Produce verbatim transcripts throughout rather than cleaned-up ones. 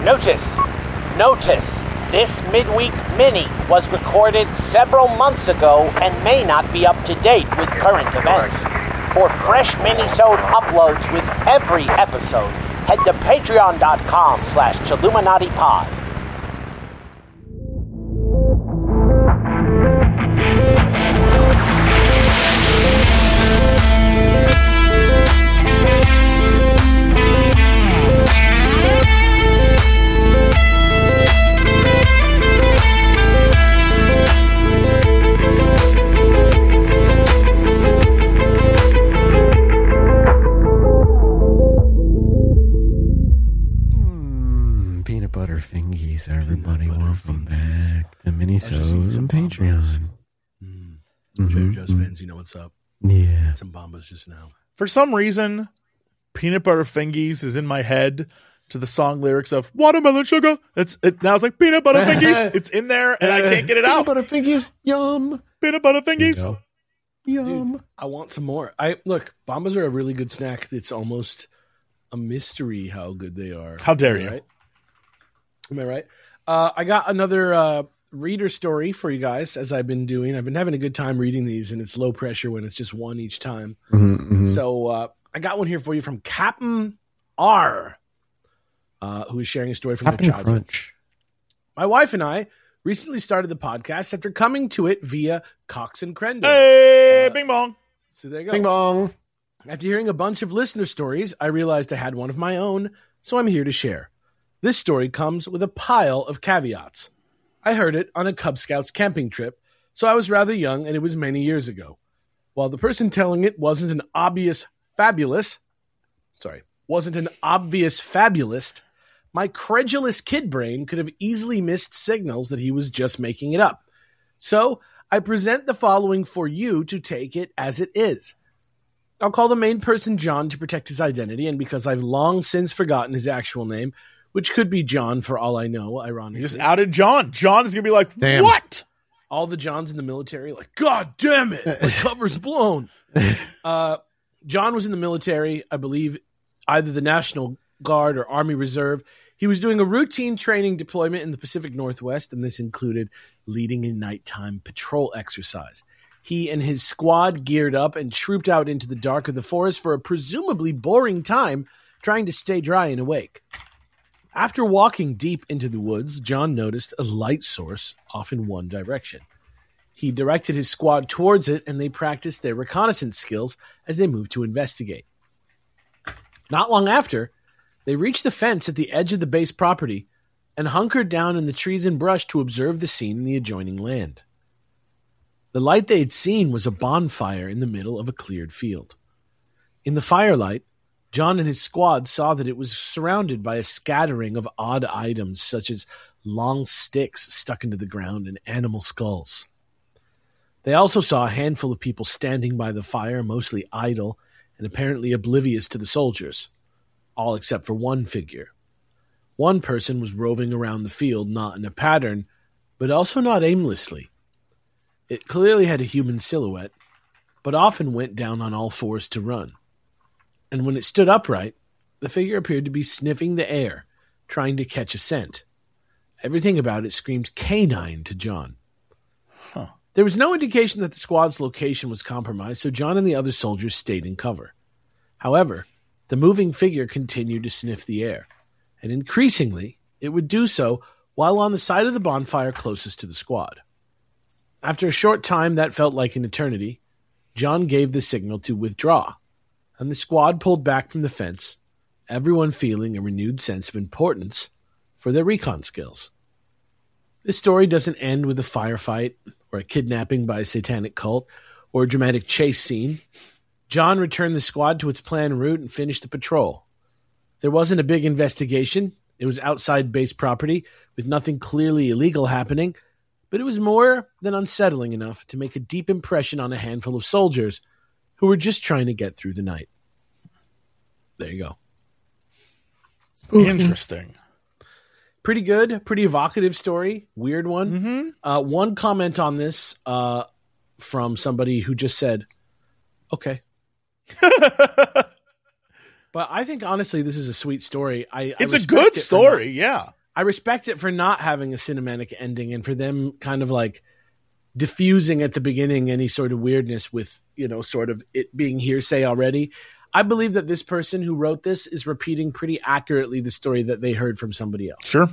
Notice, notice, this midweek mini was recorded several months ago and may not be up to date with current events. For fresh mini-sode uploads with every episode, head to patreon.com slash Chilluminati Pod. And Patreon. Mm. Mm-hmm. Joe Joe's fans, you know what's up. Yeah. Some bombas just now. For some reason, Peanut Butter Fingies is in my head to the song lyrics of Watermelon Sugar. It's it now it's like Peanut Butter Fingies. It's in there and I can't get it out. Peanut Butter Fingies. Yum. Peanut Butter Fingies. Yum. Dude, I want some more. I look, bombas are a really good snack. It's almost a mystery how good they are. How dare you? Right? Am I right? Uh, I got another uh, reader story for you guys, as I've been doing. I've been having a good time reading these, and it's low pressure when it's just one each time. Mm-hmm, mm-hmm. So uh, I got one here for you from Captain R, uh, who is sharing a story from Captain their childhood. Crunch. My wife and I recently started the podcast after coming to it via Cox and Crendon. Hey, Uh, bing bong. So there you go. Bing bong. After hearing a bunch of listener stories, I realized I had one of my own, so I'm here to share. This story comes with a pile of caveats. I heard it on a Cub Scouts camping trip, so I was rather young and it was many years ago. While the person telling it wasn't an obvious fabulous, sorry, wasn't an obvious fabulist, my credulous kid brain could have easily missed signals that he was just making it up. So I present the following for you to take it as it is. I'll call the main person John to protect his identity, and because I've long since forgotten his actual name, which could be John for all I know, ironically. You just outed John. John is going to be like, Damn. what? All the Johns in the military, like, God damn it, my cover's blown. Uh, John was in the military, I believe, either the National Guard or Army Reserve. He was doing a routine training deployment in the Pacific Northwest, and this included leading a nighttime patrol exercise. He and his squad geared up and trooped out into the dark of the forest for a presumably boring time, trying to stay dry and awake. After walking deep into the woods, John noticed a light source off in one direction. He directed his squad towards it, and they practiced their reconnaissance skills as they moved to investigate. Not long after, they reached the fence at the edge of the base property and hunkered down in the trees and brush to observe the scene in the adjoining land. The light they had seen was a bonfire in the middle of a cleared field. In the firelight, John and his squad saw that it was surrounded by a scattering of odd items such as long sticks stuck into the ground and animal skulls. They also saw a handful of people standing by the fire, mostly idle and apparently oblivious to the soldiers, all except for one figure. One person was roving around the field, not in a pattern, but also not aimlessly. It clearly had a human silhouette, but often went down on all fours to run. And when it stood upright, the figure appeared to be sniffing the air, trying to catch a scent. Everything about it screamed canine to John. Huh. There was no indication that the squad's location was compromised, so John and the other soldiers stayed in cover. However, the moving figure continued to sniff the air, and increasingly, it would do so while on the side of the bonfire closest to the squad. After a short time that felt like an eternity, John gave the signal to withdraw, and the squad pulled back from the fence, everyone feeling a renewed sense of importance for their recon skills. This story doesn't end with a firefight, or a kidnapping by a satanic cult, or a dramatic chase scene. John returned the squad to its planned route and finished the patrol. There wasn't a big investigation. It was outside base property, with nothing clearly illegal happening, but it was more than unsettling enough to make a deep impression on a handful of soldiers who were just trying to get through the night. There you go. Interesting. Pretty good, pretty evocative story. Weird one. Mm-hmm. Uh, one comment on this uh, from somebody who just said, okay. But I think, honestly, this is a sweet story. I, I It's a respect good it for story, not- yeah. I respect it for not having a cinematic ending and for them kind of like diffusing at the beginning any sort of weirdness with, you know, sort of it being hearsay already. I believe that this person who wrote this is repeating pretty accurately the story that they heard from somebody else. Sure.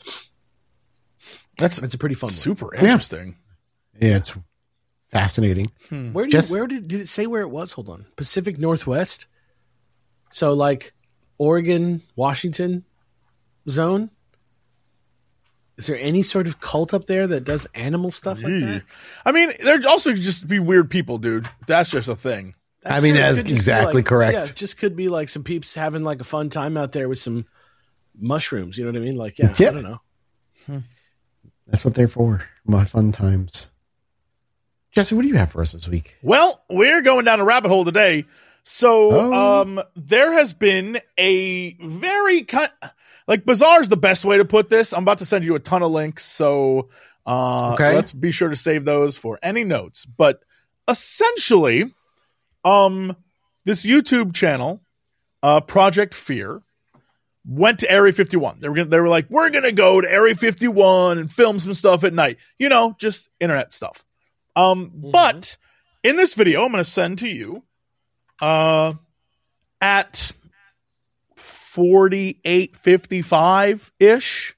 That's It's a pretty fun one. super interesting. Yeah, it's fascinating. Where did Just- where did did it say where it was? Hold on. Pacific Northwest. So like Oregon, Washington zone. Is there any sort of cult up there that does animal stuff like that? I mean, there also could just be weird people, dude. That's just a thing. I mean, true. It that's could just be exactly like- correct. Yeah, it just could be like some peeps having like a fun time out there with some mushrooms. You know what I mean? Like, yeah, Yep. I don't know. That's what they're for. My fun times. Jesse, what do you have for us this week? Well, we're going down a rabbit hole today. So, Oh. um, there has been a very kind, like bizarre is the best way to put this. I'm about to send you a ton of links, so uh, Okay. let's be sure to save those for any notes. But essentially, um, this YouTube channel, uh, Project Fear, went to Area fifty-one. They were gonna, they were like, we're gonna go to Area fifty-one and film some stuff at night. You know, just internet stuff. Um, but in this video, I'm gonna send to you, uh, at forty-eight fifty-five ish.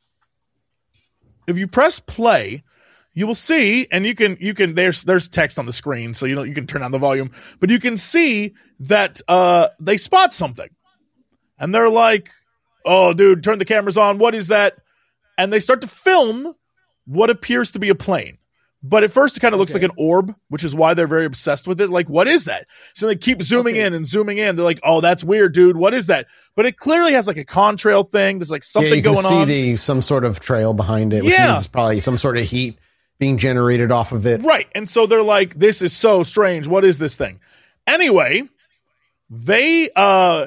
If you press play, you will see, and you can you can there's there's text on the screen, so you know you can turn down the volume, but you can see that uh they spot something, and they're like, "Oh, dude, turn the cameras on. What is that?" And they start to film what appears to be a plane. But at first, it kind of looks Okay. like an orb, which is why they're very obsessed with it. Like, what is that? So they keep zooming Okay. in and zooming in. They're like, "Oh, that's weird, dude. What is that?" But it clearly has like a contrail thing. There's like something yeah, you can going see on. the some sort of trail behind it, which Yeah. means it's probably some sort of heat being generated off of it. Right. And so they're like, this is so strange. What is this thing? Anyway, they uh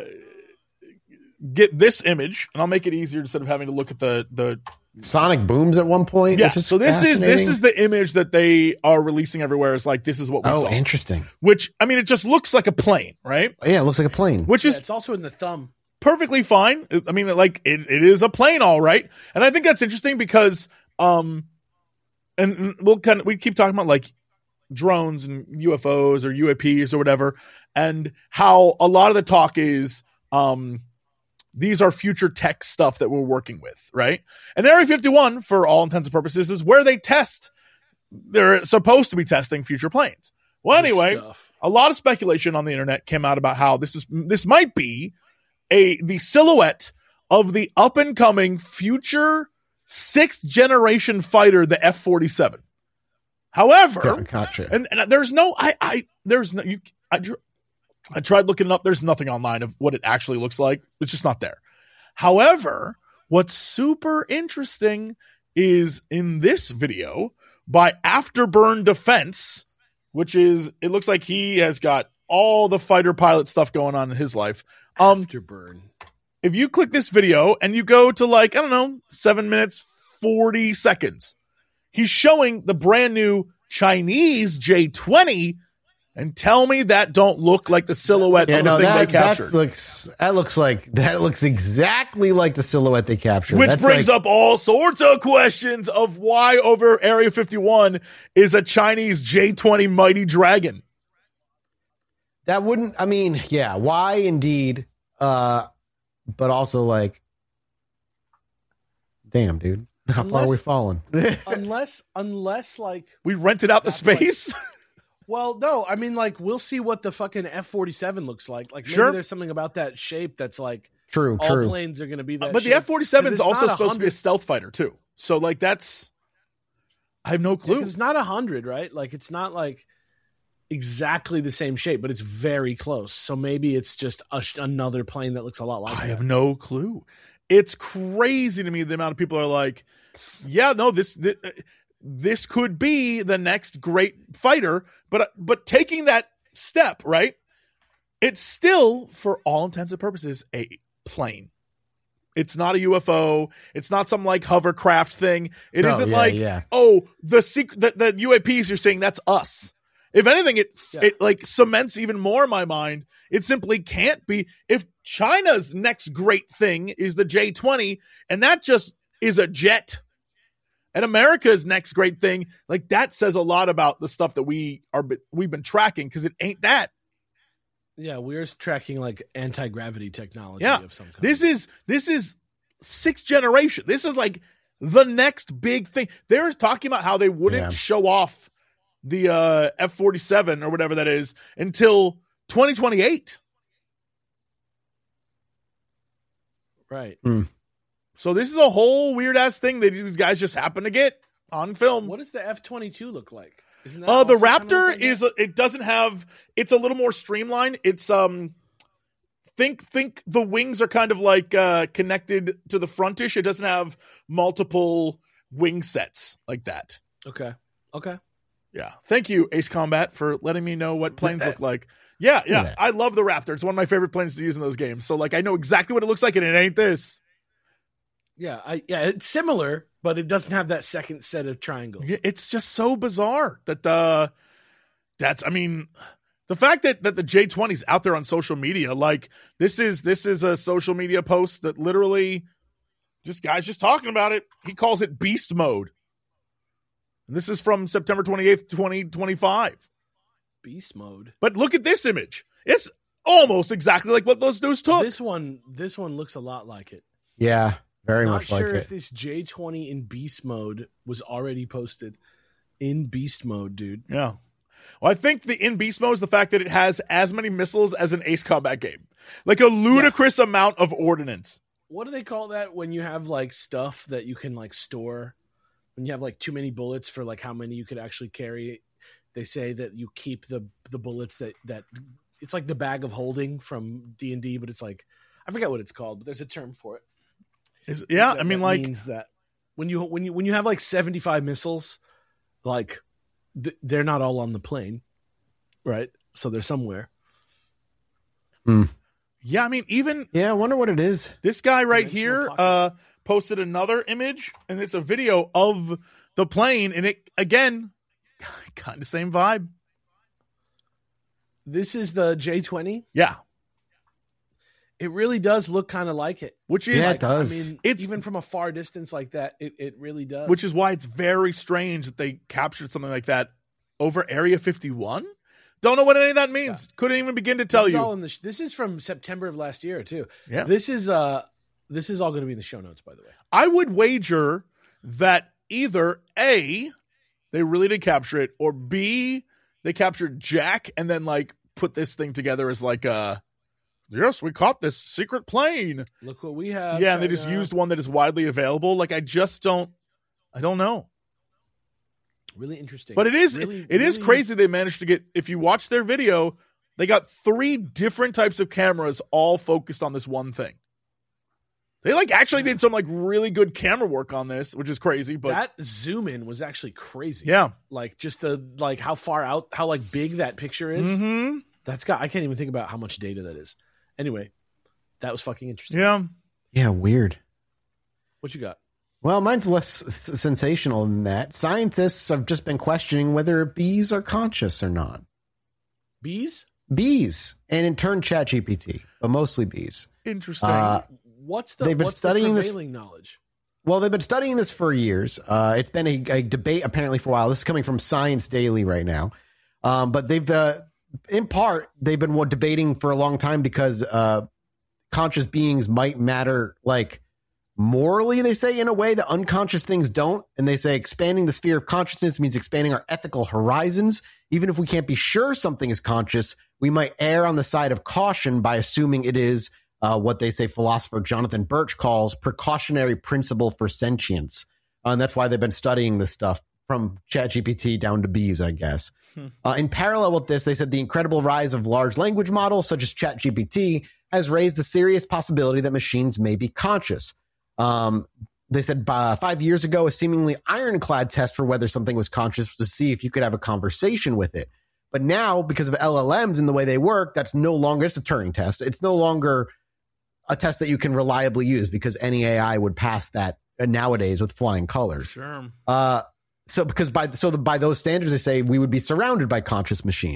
get this image, and I'll make it easier instead of having to look at the the Sonic booms at one point. yeah. Which is So this is this fascinating. is the image that they are releasing everywhere. It's like, this is what we Oh, saw. interesting. Which, I mean, it just looks like a plane, right? Yeah, it looks like a plane. Which Yeah, is it's also in the thumb. perfectly fine. I mean, like it, it is a plane, all right. And I think that's interesting because, um, and and we'll kind of we keep talking about like drones and U F Os or U A Ps or whatever, and how a lot of the talk is, um, these are future tech stuff that we're working with, right? And Area fifty-one, for all intents and purposes, is where they test. They're supposed to be testing future planes. Well, Good anyway, stuff. a lot of speculation on the internet came out about how this is this might be a the silhouette of the up and coming future sixth generation fighter, the F forty-seven. However, Got- Gotcha. and, and there's no I I there's no you I, dr- I tried looking it up. There's nothing online of what it actually looks like. It's just not there. However, what's super interesting is in this video by Afterburn Defense, which is it looks like he has got all the fighter pilot stuff going on in his life. Um, Afterburn. if you click this video and you go to like, I don't know, seven minutes, forty seconds, he's showing the brand new Chinese J twenty, and tell me that don't look like the silhouette Yeah, of the no, thing that, they that captured. looks that looks like that looks exactly like the silhouette they captured. Which That's brings like- up all sorts of questions of why over Area fifty-one is a Chinese J twenty Mighty Dragon. that wouldn't. I mean, yeah, why indeed? Uh, but also like, damn, dude, how far are we Unless- falling? unless unless like We rented out the That's like- space. well no I mean like we'll see what the fucking F forty-seven looks like like maybe Sure. there's something about that shape that's like True, all true. planes are going to be that but the shape. F forty-seven is 'Cause it's also not a supposed to be a hundred- stealth fighter too. So like that's I have no Yeah, clue. 'cause it's not a hundred, right? Like it's not like exactly the same shape, but it's very close. So maybe it's just a, sh- another plane that looks a lot like I that. have no clue. It's crazy to me the amount of people are like, yeah, no, this this, this could be the next great fighter, but but taking that step, right? It's still, for all intents and purposes, a plane. It's not a U F O. It's not some like hovercraft thing. It No, isn't yeah, like, yeah. oh, the secret, the, the U A Ps you're saying that's us. If anything, it Yeah. it like cements even more in my mind. It simply can't be. If China's next great thing is the J twenty, and that just is a jet. And America's next great thing, like that says a lot about the stuff that we are we've been tracking because it ain't that. Yeah, we're tracking like anti-gravity technology Yeah, of some kind. this is this is sixth generation. This is like the next big thing. They're talking about how they wouldn't Yeah. show off the uh, F forty-seven or whatever that is until twenty twenty-eight. Right. So this is a whole weird ass thing that these guys just happen to get on film. What does the F twenty-two look like? Isn't that Uh, the also kind of Raptor like that? is it doesn't have it's a little more streamlined. It's um think think the wings are kind of like uh connected to the frontish. It doesn't have multiple wing sets like that. Okay. Okay. Yeah. Thank you, Ace Combat, for letting me know what planes look like. Yeah, yeah. Yeah. I love the Raptor. It's one of my favorite planes to use in those games. So like I know exactly what it looks like and it ain't this. Yeah, I yeah, it's similar, but it doesn't have that second set of triangles. Yeah, it's just so bizarre that the that's I mean the fact that that the J twenty is out there on social media, like this is this is a social media post that literally just guys just talking about it. He calls it beast mode. And this is from September twenty-eighth, twenty twenty-five. Beast mode. But look at this image. It's almost exactly like what those dudes took. This one this one looks a lot like it. Yeah, very Not much sure like if it. this J twenty in beast mode was already posted in beast mode, dude. Yeah. Well, I think the in beast mode is the fact that it has as many missiles as an Ace Combat game. Like a ludicrous amount of ordnance. What do they call that when you have like stuff that you can like store? When you have like too many bullets for like how many you could actually carry, they say that you keep the the bullets that that it's like the bag of holding from D and D, but it's like I forget what it's called, but there's a term for it. Is, yeah, That- I mean that like means that when you when you when you have like seventy-five missiles, like th- they're not all on the plane, right? So they're somewhere. yeah, I mean even Yeah, I wonder what it is. this guy right Dimensional here pocket. uh posted another image and it's a video of the plane and it again kind of same vibe. This is the J twenty. Yeah, It really does look kind of like it. which is Yeah, it does. I mean, It's- even from a far distance like that, it, it really does. which is why it's very strange that they captured something like that over Area fifty-one. Don't know what any of that means. Couldn't even begin to tell this is you. all in the sh- this is from September of last year too. Yeah. This is uh this is all going to be in the show notes, by the way. I would wager that either A, they really did capture it, or B, they captured Jack and then like put this thing together as like a yes, we caught this secret plane. Look what we have. Yeah, and they just China. used one that is widely available. Like I just don't I don't know. really interesting. But it is really, it is really- crazy they managed to get if you watch their video, they got three different types of cameras all focused on this one thing. They like actually did some like really good camera work on this, which is crazy, but that zoom in was actually crazy. yeah. Like just the like how far out, how like big that picture is. Mhm. That's got I can't even think about how much data that is. Anyway, that was fucking interesting. Yeah. Yeah, weird. What you got? Well, mine's less s- sensational than that. Scientists have just been questioning whether bees are conscious or not. Bees? Bees, and in turn, ChatGPT, but mostly bees. Interesting. Uh, What's the They've been what's studying the this- prevailing knowledge? Well, they've been studying this for years. Uh, it's been a, a debate apparently for a while. This is coming from Science Daily right now. Um, but they've, uh, in part, they've been what, debating for a long time because uh, conscious beings might matter, like morally, they say, in a way that unconscious things don't. And they say expanding the sphere of consciousness means expanding our ethical horizons. Even if we can't be sure something is conscious, we might err on the side of caution by assuming it is Uh, what they say philosopher Jonathan Birch calls precautionary principle for sentience. Uh, and that's why they've been studying this stuff from ChatGPT down to bees, I guess. Hmm. Uh, in parallel with this, they said the incredible rise of large language models such as ChatGPT has raised the serious possibility that machines may be conscious. Um, they said uh, five years ago, a seemingly ironclad test for whether something was conscious was to see if you could have a conversation with it. But now, because of L L Ms and the way they work, that's no longer, it's a Turing test. It's no longer a test that you can reliably use because any A I would pass that nowadays with flying colors. Sure. Uh, so because by so the, by those standards, they say we would be surrounded by conscious machines.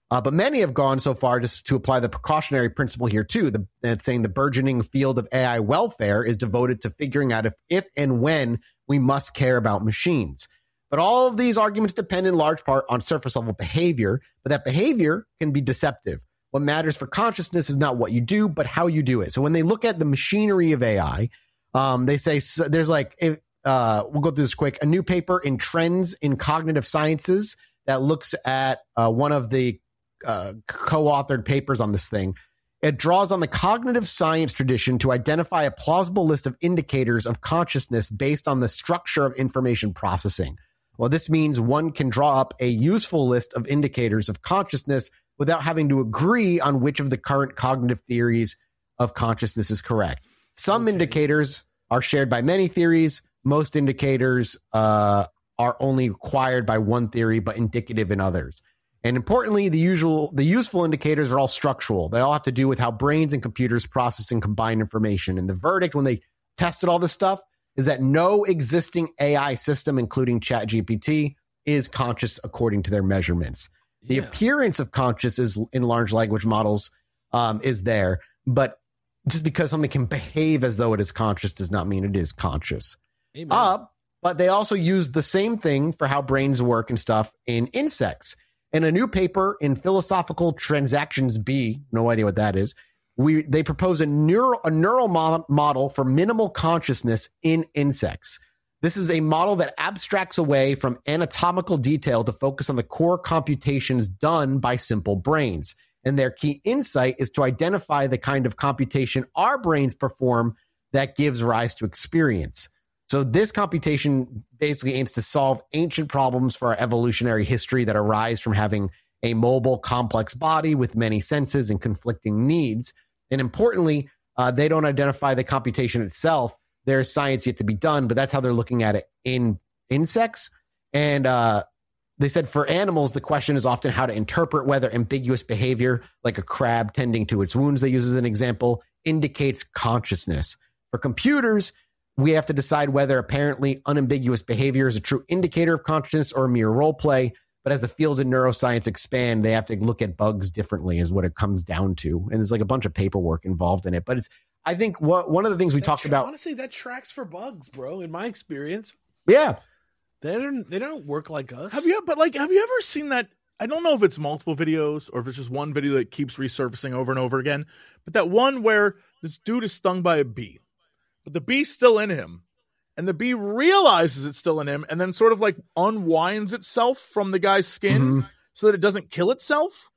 Uh, but many have gone so far just to apply the precautionary principle here too. The, it's saying the burgeoning field of A I welfare is devoted to figuring out if, if and when we must care about machines. But all of these arguments depend in large part on surface level behavior, but that behavior can be deceptive. What matters for consciousness is not what you do, but how you do it. So when they look at the machinery of A I, um, they say so there's like, if, uh, we'll go through this quick, a new paper in Trends in Cognitive Sciences that looks at uh, one of the uh, co-authored papers on this thing. It draws on the cognitive science tradition to identify a plausible list of indicators of consciousness based on the structure of information processing. Well, this means one can draw up a useful list of indicators of consciousness without having to agree on which of the current cognitive theories of consciousness is correct. Some okay. indicators are shared by many theories. Most indicators uh, are only required by one theory, but indicative in others. And importantly, the usual, the useful indicators are all structural. They all have to do with how brains and computers process and combine information. And the verdict, when they tested all this stuff, is that no existing A I system, including ChatGPT, is conscious according to their measurements. The yeah. appearance of consciousness in large language models um, is there, but just because something can behave as though it is conscious does not mean it is conscious. Uh, but they also use the same thing for how brains work and stuff in insects. In a new paper in Philosophical Transactions B, no idea what that is, we they propose a neural a neural mo- model for minimal consciousness in insects. This is a model that abstracts away from anatomical detail to focus on the core computations done by simple brains. And their key insight is to identify the kind of computation our brains perform that gives rise to experience. So this computation basically aims to solve ancient problems for our evolutionary history that arise from having a mobile, complex body with many senses and conflicting needs. And importantly, uh, they don't identify the computation itself. There's science yet to be done, but that's how they're looking at it in insects. And uh, they said for animals, the question is often how to interpret whether ambiguous behavior, like a crab tending to its wounds, they use as an example, indicates consciousness. For computers, we have to decide whether apparently unambiguous behavior is a true indicator of consciousness or a mere role play. But as the fields in neuroscience expand, they have to look at bugs differently is what it comes down to. And there's like a bunch of paperwork involved in it. But it's, I think what one of the things we that talked tra- about. Honestly, that tracks for bugs, bro, in my experience. Yeah. They don't, they don't work like us. Have you, but like, have you ever seen that? I don't know if it's multiple videos or if it's just one video that keeps resurfacing over and over again. But that one where this dude is stung by a bee, but the bee's still in him. And the bee realizes it's still in him and then sort of like unwinds itself from the guy's skin mm-hmm. so that it doesn't kill itself.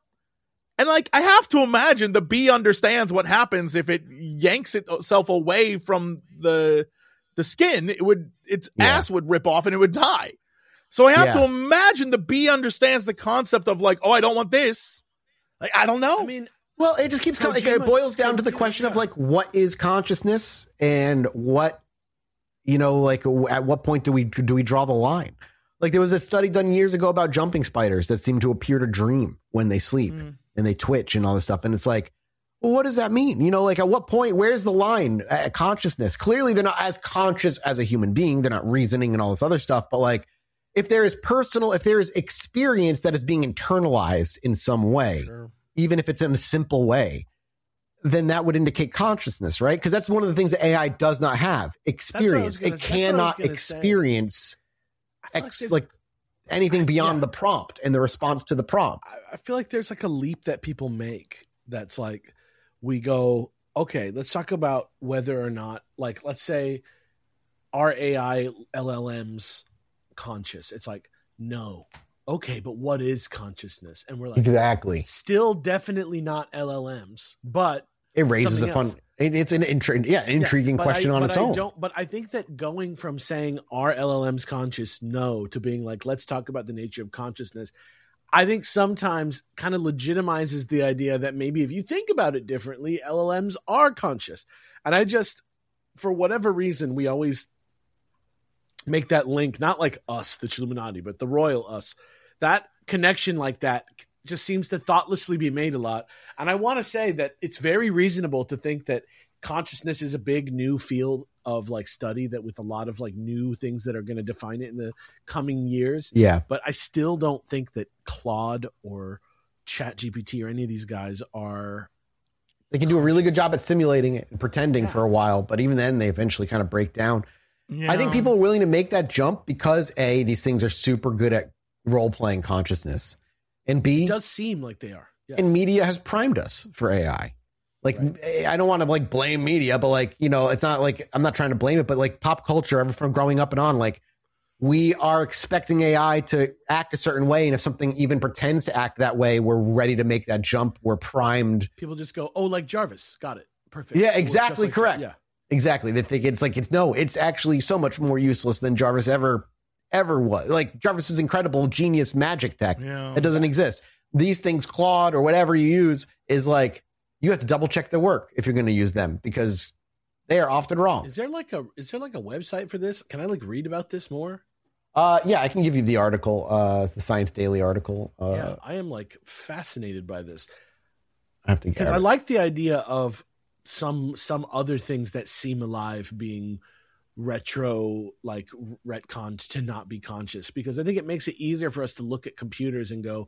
And like, I have to imagine the bee understands what happens if it yanks itself away from the the skin. It would, its yeah. ass would rip off and it would die. So I have yeah. to imagine the bee understands the concept of like, oh, I don't want this. Like, I don't know. I mean, well, it just keeps coming. It boils down to the question of like, what is consciousness and what, you know, like at what point do we do we draw the line? Like there was a study done years ago about jumping spiders that seem to appear to dream when they sleep mm. and they twitch and all this stuff. And it's like, well, what does that mean? You know, like at what point, where's the line at consciousness? Clearly they're not as conscious as a human being. They're not reasoning and all this other stuff. But like if there is personal, if there is experience that is being internalized in some way, sure. even if it's in a simple way, then that would indicate consciousness, right? Because that's one of the things that A I does not have. Experience. Gonna, it cannot experience ex, like, like anything I, beyond yeah. the prompt and the response to the prompt. I, I feel like there's like a leap that people make that's like, we go, okay, let's talk about whether or not, like, let's say are A I L L Ms conscious? It's like, no. Okay, but what is consciousness? And we're like, exactly. Still definitely not L L Ms, but it raises a fun, it, it's an intri- yeah, intriguing yeah, question I, on its I own. Don't, but I think that going from saying, are L L Ms conscious? No, to being like, let's talk about the nature of consciousness. I think sometimes kind of legitimizes the idea that maybe if you think about it differently, L L Ms are conscious. And I just, for whatever reason, we always make that link, not like us, the Illuminati, but the royal us. That connection like that just seems to thoughtlessly be made a lot. And I want to say that it's very reasonable to think that consciousness is a big new field of like study that with a lot of like new things that are going to define it in the coming years. Yeah. But I still don't think that Claude or Chat G P T or any of these guys are. They can do a really good job at simulating it and pretending Yeah. for a while, but even then they eventually kind of break down. Yeah. I think people are willing to make that jump because A, these things are super good at role-playing consciousness, and B, It does seem like they are. Yes. and media has primed us for A I. Like, I don't want to like blame media, but like, you know, it's not like, I'm not trying to blame it, but like pop culture, ever from growing up and on, like we are expecting A I to act a certain way. And if something even pretends to act that way, we're ready to make that jump. We're primed. People just go, oh, like Jarvis. Got it. Perfect. Yeah, Well, it's exactly just like- correct. Yeah. Exactly. They think it's like, it's no, it's actually so much more useless than Jarvis ever, ever was. Like Jarvis's incredible genius magic tech. Yeah. It doesn't exist. These things, Claude or whatever you use, is like, you have to double check their work if you're going to use them because they are often wrong. Is there like a is there like a website for this? Can I like read about this more? Uh, yeah, I can give you the article, uh, the Science Daily article. Uh, yeah, I am like fascinated by this I have to because get I it. like the idea of some some other things that seem alive being retro like retconned to not be conscious, because I think it makes it easier for us to look at computers and go,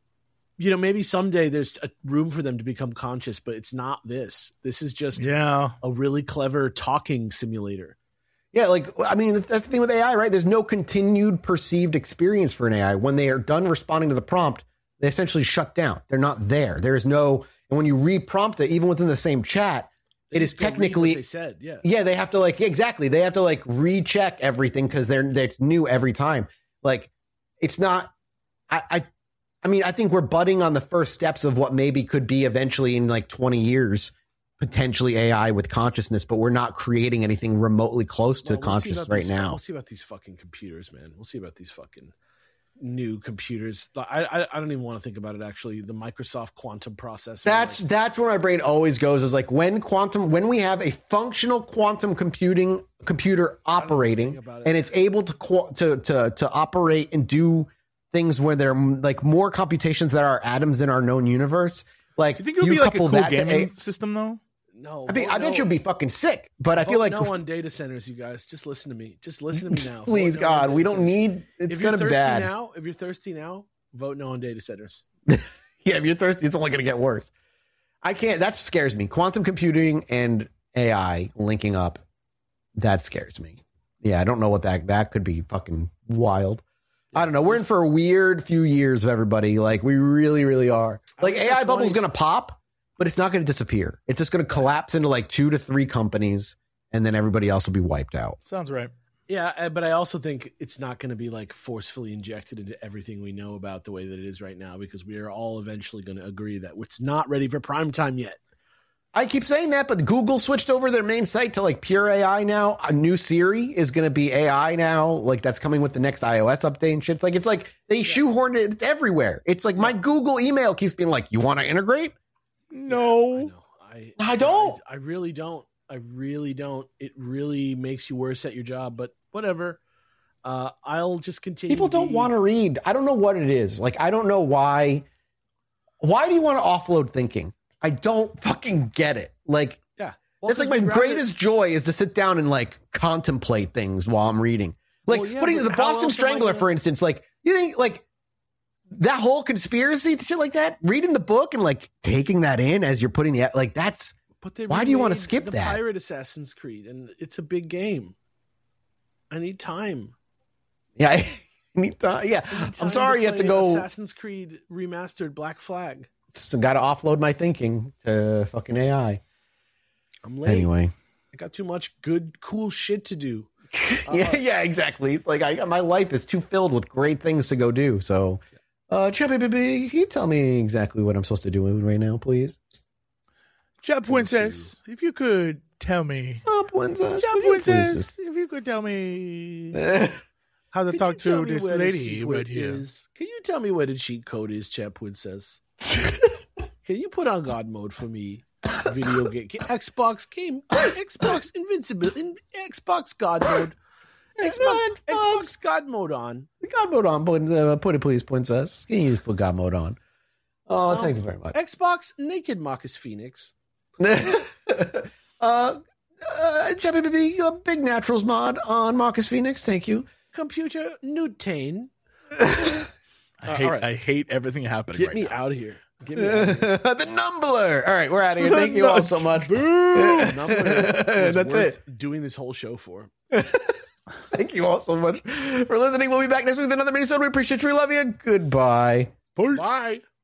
you know, maybe someday there's a room for them to become conscious, but it's not this. This is just Yeah. a really clever talking simulator. Yeah, like, I mean, that's the thing with A I, right? There's no continued perceived experience for an A I. When they are done responding to the prompt, they essentially shut down. They're not there. There is no, and when you re-prompt it, even within the same chat, They it is just go read what technically, they said. Yeah. yeah, they have to like, exactly. They have to like recheck everything because they're, it's new every time. Like, it's not, I, I, I mean, I think we're budding on the first steps of what maybe could be eventually in like twenty years, potentially A I with consciousness, but we're not creating anything remotely close to Well, we'll see consciousness about right these- now. We'll see about these fucking computers, man. We'll see about these fucking new computers. I I, I don't even want to think about it. Actually, the Microsoft quantum processor. That's like, that's where my brain always goes, is like when quantum when we have a functional quantum computing computer operating think about it. and it's able to qu- to to to operate and do things where there are like more computations that are atoms in our known universe. Like You think it would be like a couple cool that to gaming A- system though? no. I think vote I bet no. you'd be fucking sick, but I Vote feel like no on data centers, you guys. Just listen to me. Just listen to me now. please Vote no on God, data we don't centers. need it's If you're gonna be thirsty bad. now, if you're thirsty now, vote no on data centers. Yeah, if you're thirsty, it's only going to get worse. I can't. That scares me. Quantum computing and A I linking up. That scares me. Yeah, I don't know what that that could be. Fucking wild. I don't know. We're in for a weird few years of everybody. Like we really, really are. Like I wish A I the bubble's twenties going to pop, but it's not going to disappear. It's just going to collapse into like two to three companies, and then everybody else will be wiped out. Sounds right. Yeah, uh, but I also think it's not going to be like forcefully injected into everything we know about the way that it is right now, because we are all eventually going to agree that it's not ready for prime time yet. I keep saying that, but Google switched over their main site to like pure A I now. A new Siri is going to be A I now. Like that's coming with the next iOS update and shit. It's like, it's like they shoehorned it everywhere. It's like my Google email keeps being like, you want to integrate? I No. know. I I don't. I, I really don't. I really don't. It really makes you worse at your job, but whatever. Uh, I'll just continue. People to don't be- want to read. I don't know what it is. Like, I don't know why. Why do you want to offload thinking? I don't fucking get it. Like, Yeah. Well, that's like 'cause my we'd rather- greatest joy is to sit down and like contemplate things while I'm reading. Like Well, yeah, putting but the how Boston else am I Strangler, gonna- for instance. Like, you think like that whole conspiracy shit like that, reading the book and like taking that in as you're putting the like that's But they Why do you wanna remade skip the that? Pirate Assassin's Creed, and it's a big game. I need time. yeah. I need to- yeah. I need time I'm sorry you have to play go. Assassin's Creed remastered Black Flag. Got to offload my thinking to fucking A I. I'm late. Anyway. I got too much good, cool shit to do. yeah, yeah, exactly. It's like I, my life is too filled with great things to go do. So, uh, Chappy Baby, can you tell me exactly what I'm supposed to do right now, please? Chat Princess, if you could tell me. Oh, Princess, Chat could you please Princess, if you could tell me just- how to Could talk you tell to me this where the lady secret right here. is? Can you tell me where the cheat code is, Chat Princess? Can you put on God mode for me? Video game, Xbox game, Xbox Invincible, in Xbox God mode, Xbox, Xbox God mode on. God mode on, but, uh, put it, please, Princess. Can you just put God mode on? Oh, Um, thank you very much. Xbox Naked Marcus Phoenix. uh, uh, Chappy Baby, uh, Big Naturals mod on Marcus Phoenix. Thank you. Computer Nutane. I Uh, hate all right. I hate everything happening Get right me now. out of here. Get me out of here. The Numbler. All right, we're out of here. Thank you all so much. Number was That's worth it. Doing this whole show for. Thank you all so much for listening. We'll be back next week with another mini-sode. We appreciate you. We love you. Goodbye. Bye.